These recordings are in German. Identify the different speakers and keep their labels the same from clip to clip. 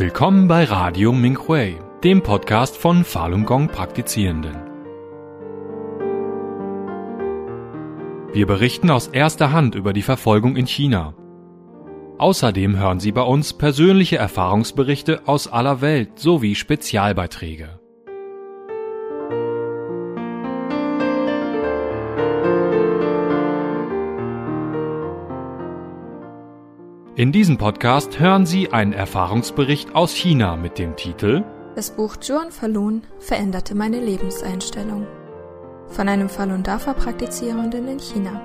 Speaker 1: Willkommen bei Radio Minhui, dem Podcast von Falun Gong Praktizierenden. Wir berichten aus erster Hand über die Verfolgung in China. Außerdem hören Sie bei uns persönliche Erfahrungsberichte aus aller Welt sowie Spezialbeiträge. In diesem Podcast hören Sie einen Erfahrungsbericht aus China mit dem Titel
Speaker 2: Das Buch Zhuan Falun veränderte meine Lebenseinstellung von einem Falun Dafa Praktizierenden in China.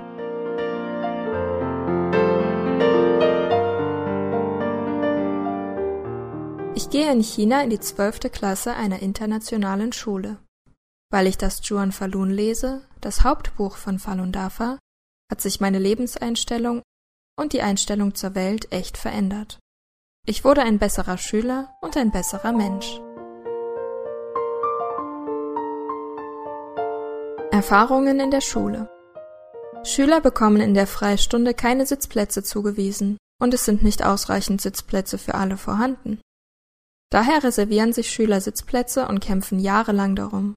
Speaker 2: Ich gehe in China in die 12. Klasse einer internationalen Schule. Weil ich das Zhuan Falun lese, das Hauptbuch von Falun Dafa, hat sich meine Lebenseinstellung und die Einstellung zur Welt echt verändert. Ich wurde ein besserer Schüler und ein besserer Mensch. Erfahrungen in der Schule. Schüler bekommen in der Freistunde keine Sitzplätze zugewiesen und es sind nicht ausreichend Sitzplätze für alle vorhanden. Daher reservieren sich Schüler Sitzplätze und kämpfen jahrelang darum.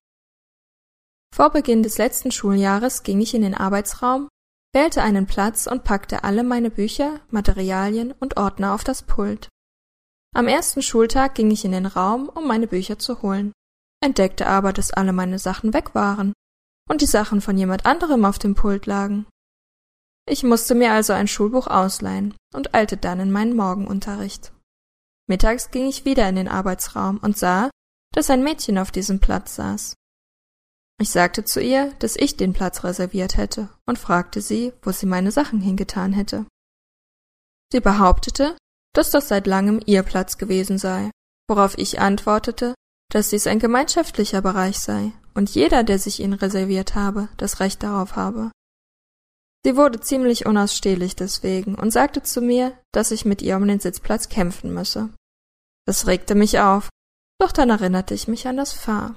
Speaker 2: Vor Beginn des letzten Schuljahres ging ich in den Arbeitsraum, wählte einen Platz und packte alle meine Bücher, Materialien und Ordner auf das Pult. Am ersten Schultag ging ich in den Raum, um meine Bücher zu holen, entdeckte aber, dass alle meine Sachen weg waren und die Sachen von jemand anderem auf dem Pult lagen. Ich musste mir also ein Schulbuch ausleihen und eilte dann in meinen Morgenunterricht. Mittags ging ich wieder in den Arbeitsraum und sah, dass ein Mädchen auf diesem Platz saß. Ich sagte zu ihr, dass ich den Platz reserviert hätte und fragte sie, wo sie meine Sachen hingetan hätte. Sie behauptete, dass das seit langem ihr Platz gewesen sei, worauf ich antwortete, dass dies ein gemeinschaftlicher Bereich sei und jeder, der sich ihn reserviert habe, das Recht darauf habe. Sie wurde ziemlich unausstehlich deswegen und sagte zu mir, dass ich mit ihr um den Sitzplatz kämpfen müsse. Das regte mich auf, doch dann erinnerte ich mich an das Fa.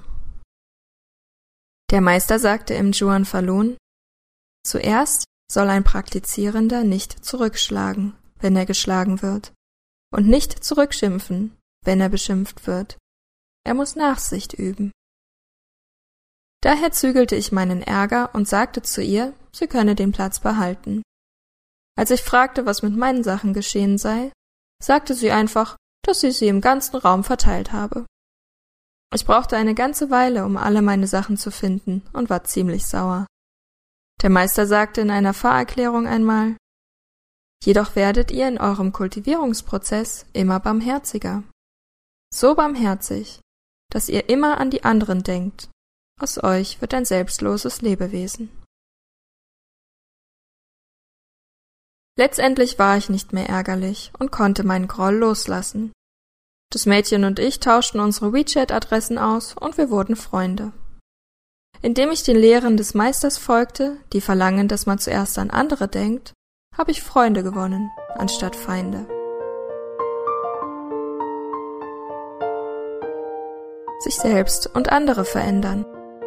Speaker 2: Der Meister sagte im Zhuan Falun: Zuerst soll ein Praktizierender nicht zurückschlagen, wenn er geschlagen wird, und nicht zurückschimpfen, wenn er beschimpft wird. Er muss Nachsicht üben. Daher zügelte ich meinen Ärger und sagte zu ihr, sie könne den Platz behalten. Als ich fragte, was mit meinen Sachen geschehen sei, sagte sie einfach, dass sie im ganzen Raum verteilt habe. Ich brauchte eine ganze Weile, um alle meine Sachen zu finden und war ziemlich sauer. Der Meister sagte in einer Fahrerklärung einmal: Jedoch werdet ihr in eurem Kultivierungsprozess immer barmherziger. So barmherzig, dass ihr immer an die anderen denkt. Aus euch wird ein selbstloses Lebewesen. Letztendlich war ich nicht mehr ärgerlich und konnte meinen Groll loslassen. Das Mädchen und ich tauschten unsere WeChat-Adressen aus und wir wurden Freunde. Indem ich den Lehren des Meisters folgte, die verlangen, dass man zuerst an andere denkt, habe ich Freunde gewonnen, anstatt Feinde. Sich selbst und andere verändern.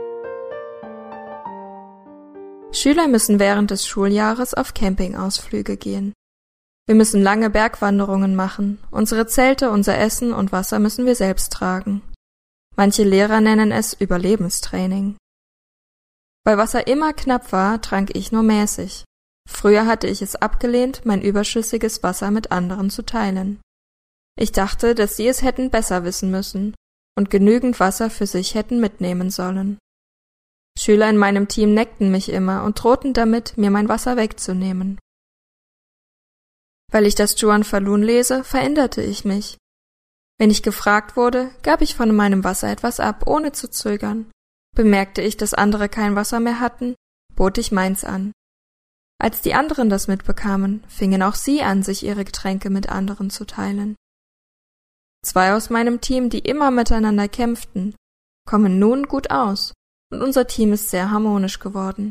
Speaker 2: Schüler müssen während des Schuljahres auf Campingausflüge gehen. Wir müssen lange Bergwanderungen machen, unsere Zelte, unser Essen und Wasser müssen wir selbst tragen. Manche Lehrer nennen es Überlebenstraining. Weil Wasser immer knapp war, trank ich nur mäßig. Früher hatte ich es abgelehnt, mein überschüssiges Wasser mit anderen zu teilen. Ich dachte, dass sie es hätten besser wissen müssen und genügend Wasser für sich hätten mitnehmen sollen. Schüler in meinem Team neckten mich immer und drohten damit, mir mein Wasser wegzunehmen. Weil ich das Zhuan Falun lese, veränderte ich mich. Wenn ich gefragt wurde, gab ich von meinem Wasser etwas ab, ohne zu zögern. Bemerkte ich, dass andere kein Wasser mehr hatten, bot ich meins an. Als die anderen das mitbekamen, fingen auch sie an, sich ihre Getränke mit anderen zu teilen. 2 aus meinem Team, die immer miteinander kämpften, kommen nun gut aus und unser Team ist sehr harmonisch geworden.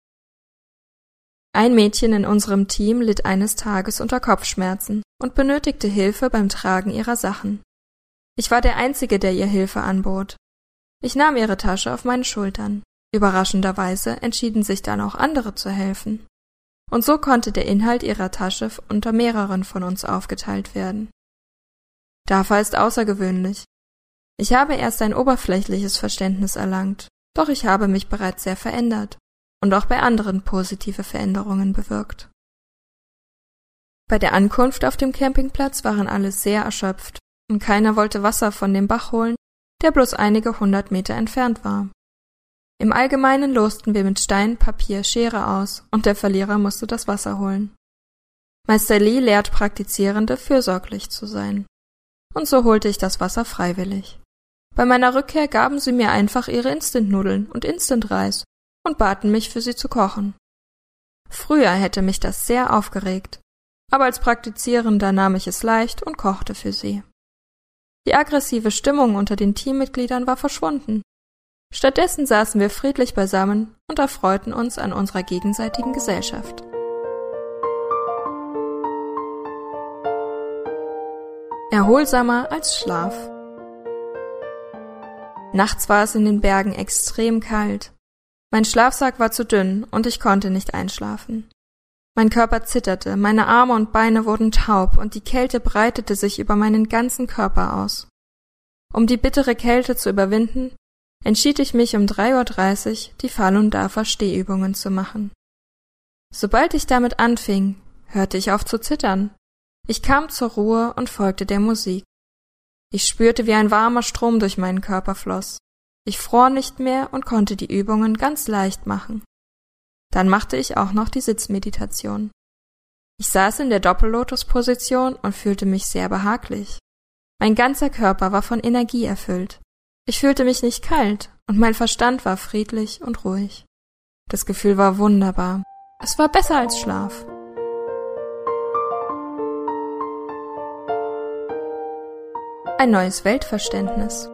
Speaker 2: Ein Mädchen in unserem Team litt eines Tages unter Kopfschmerzen und benötigte Hilfe beim Tragen ihrer Sachen. Ich war der Einzige, der ihr Hilfe anbot. Ich nahm ihre Tasche auf meine Schultern. Überraschenderweise entschieden sich dann auch andere zu helfen. Und so konnte der Inhalt ihrer Tasche unter mehreren von uns aufgeteilt werden. DAFA ist außergewöhnlich. Ich habe erst ein oberflächliches Verständnis erlangt, doch ich habe mich bereits sehr verändert und auch bei anderen positive Veränderungen bewirkt. Bei der Ankunft auf dem Campingplatz waren alle sehr erschöpft und keiner wollte Wasser von dem Bach holen, der bloß einige 100 Meter entfernt war. Im Allgemeinen losten wir mit Stein, Papier, Schere aus und der Verlierer musste das Wasser holen. Meister Lee lehrt Praktizierende, fürsorglich zu sein. Und so holte ich das Wasser freiwillig. Bei meiner Rückkehr gaben sie mir einfach ihre Instant-Nudeln und Instant-Reis und baten mich, für sie zu kochen. Früher hätte mich das sehr aufgeregt, aber als Praktizierender nahm ich es leicht und kochte für sie. Die aggressive Stimmung unter den Teammitgliedern war verschwunden. Stattdessen saßen wir friedlich beisammen und erfreuten uns an unserer gegenseitigen Gesellschaft. Erholsamer als Schlaf. Nachts war es in den Bergen extrem kalt. Mein Schlafsack war zu dünn und ich konnte nicht einschlafen. Mein Körper zitterte, meine Arme und Beine wurden taub und die Kälte breitete sich über meinen ganzen Körper aus. Um die bittere Kälte zu überwinden, entschied ich mich um 3:30 Uhr, die Falun Dafa Stehübungen zu machen. Sobald ich damit anfing, hörte ich auf zu zittern. Ich kam zur Ruhe und folgte der Musik. Ich spürte, wie ein warmer Strom durch meinen Körper floss. Ich fror nicht mehr und konnte die Übungen ganz leicht machen. Dann machte ich auch noch die Sitzmeditation. Ich saß in der Doppellotusposition und fühlte mich sehr behaglich. Mein ganzer Körper war von Energie erfüllt. Ich fühlte mich nicht kalt und mein Verstand war friedlich und ruhig. Das Gefühl war wunderbar. Es war besser als Schlaf. Ein neues Weltverständnis.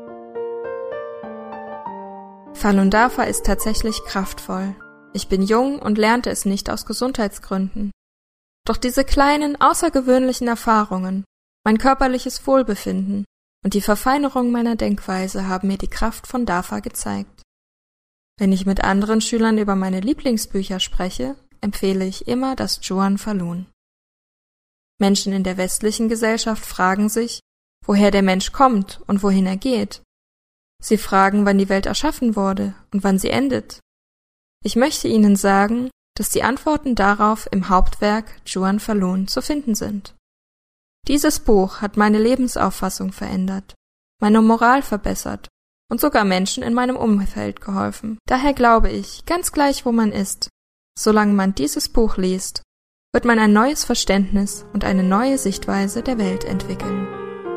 Speaker 2: Falun Dafa ist tatsächlich kraftvoll. Ich bin jung und lernte es nicht aus Gesundheitsgründen. Doch diese kleinen, außergewöhnlichen Erfahrungen, mein körperliches Wohlbefinden und die Verfeinerung meiner Denkweise haben mir die Kraft von Dafa gezeigt. Wenn ich mit anderen Schülern über meine Lieblingsbücher spreche, empfehle ich immer das Chuan Falun. Menschen in der westlichen Gesellschaft fragen sich, woher der Mensch kommt und wohin er geht. Sie fragen, wann die Welt erschaffen wurde und wann sie endet. Ich möchte Ihnen sagen, dass die Antworten darauf im Hauptwerk Chuan Falun zu finden sind. Dieses Buch hat meine Lebensauffassung verändert, meine Moral verbessert und sogar Menschen in meinem Umfeld geholfen. Daher glaube ich, ganz gleich wo man ist, solange man dieses Buch liest, wird man ein neues Verständnis und eine neue Sichtweise der Welt entwickeln.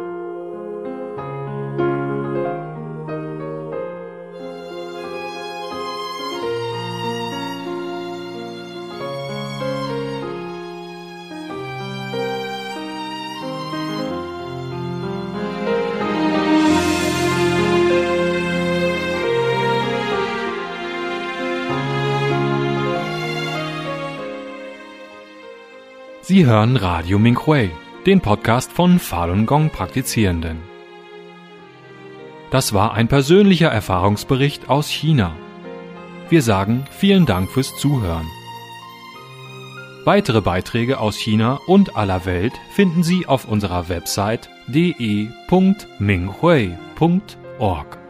Speaker 1: Sie hören Radio Minghui, den Podcast von Falun Gong Praktizierenden. Das war ein persönlicher Erfahrungsbericht aus China. Wir sagen vielen Dank fürs Zuhören. Weitere Beiträge aus China und aller Welt finden Sie auf unserer Website de.minghui.org.